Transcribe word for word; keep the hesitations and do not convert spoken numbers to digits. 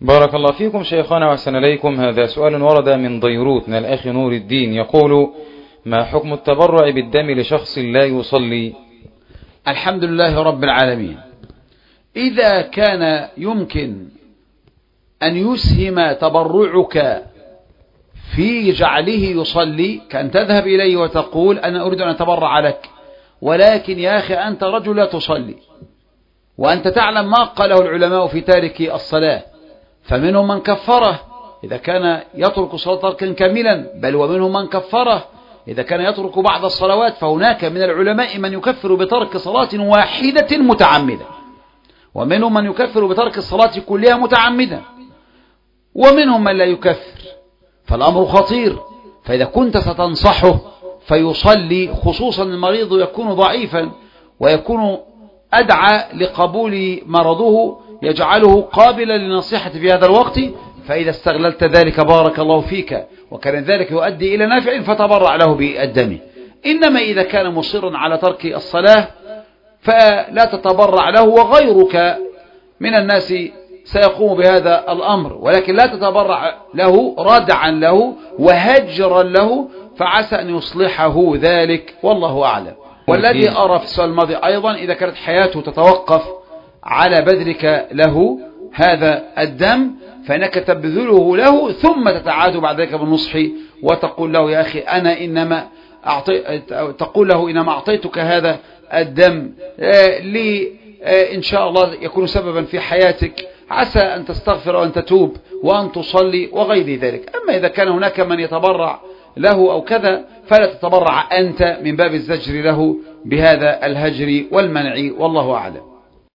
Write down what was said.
بارك الله فيكم شيخنا وأحسن إليكم. هذا سؤال ورد من بيروت من الأخ نور الدين، يقول: ما حكم التبرع بالدم لشخص لا يصلي؟ الحمد لله رب العالمين. إذا كان يمكن أن يسهم تبرعك في جعله يصلي، كأن تذهب إليه وتقول: أنا أريد أن أتبرع لك، ولكن يا أخي أنت رجل لا تصلي، وأنت تعلم ما قاله العلماء في تارك الصلاة، فمنهم من كفره إذا كان يترك الصلاة تركا كاملا، بل ومنهم من كفره إذا كان يترك بعض الصلوات. فهناك من العلماء من يكفر بترك صلاة واحدة متعمدة، ومنهم من يكفر بترك الصلاة كلها متعمدة، ومنهم من لا يكفر. فالأمر خطير. فإذا كنت ستنصحه فيصلي، خصوصا المريض يكون ضعيفا ويكون أدعى لقبول مرضه يجعله قابلا للنصيحة في هذا الوقت، فإذا استغللت ذلك بارك الله فيك، وكان ذلك يؤدي إلى نافع فتبرع له بالدم. إنما إذا كان مصرا على ترك الصلاة فلا تتبرع له، وغيرك من الناس سيقوم بهذا الأمر، ولكن لا تتبرع له ردعا له وهجرا له، فعسى أن يصلحه ذلك، والله أعلم. والذي أرى في السؤال الماضي أيضا، إذا كانت حياته تتوقف على بذلك له هذا الدم، فإنك تبذله له ثم تتعاد بعد ذلك بالنصح وتقول له: يا أخي أنا إنما أعطي... تقول له: إنما أعطيتك هذا الدم لي إن شاء الله يكون سببا في حياتك، عسى أن تستغفر وأن تتوب وأن تصلي وغير ذلك. أما إذا كان هناك من يتبرع له أو كذا، فلا تتبرع أنت من باب الزجر له بهذا الهجر والمنع، والله أعلم.